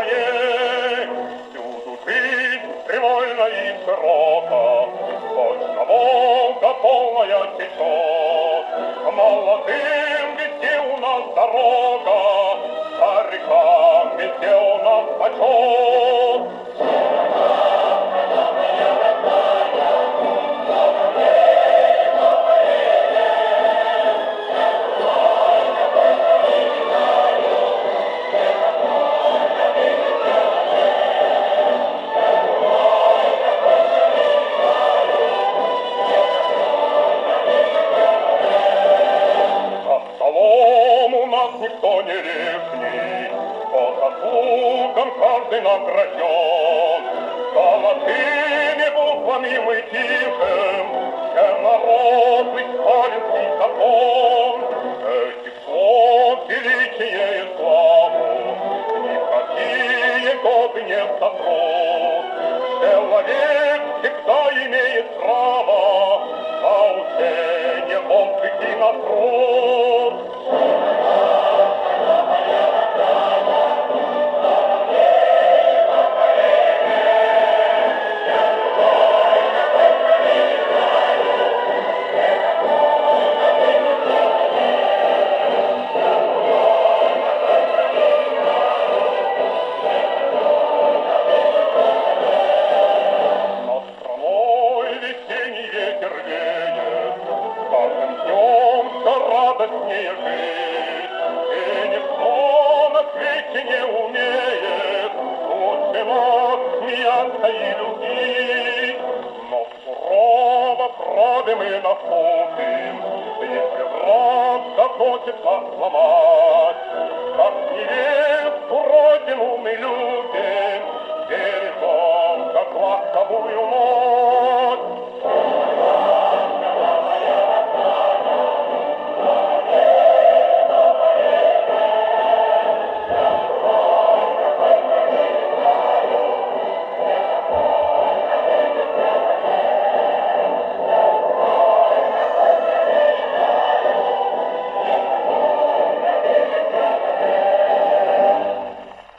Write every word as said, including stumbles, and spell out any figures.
своей. Всюду жизнь привольна и широка, точно Волга полная течет. Молодым везде у нас дорога, старикам везде у нас почет. Никто не лишний, по заслугам каждый награжден. Золотыми буквами мы пишем черноросый сталинский закон. Этих слов величие и славу никакие годы не сотрут. Человек всегда имеет право на учение, отдых и на труд. Радостнее жить, и никто на свете не умеет лучше нас смеяться и любить. Но сурово правы мы наступим, если враг захочется сломать. Как невесту родину мы любим, бережем, как ласковую мать.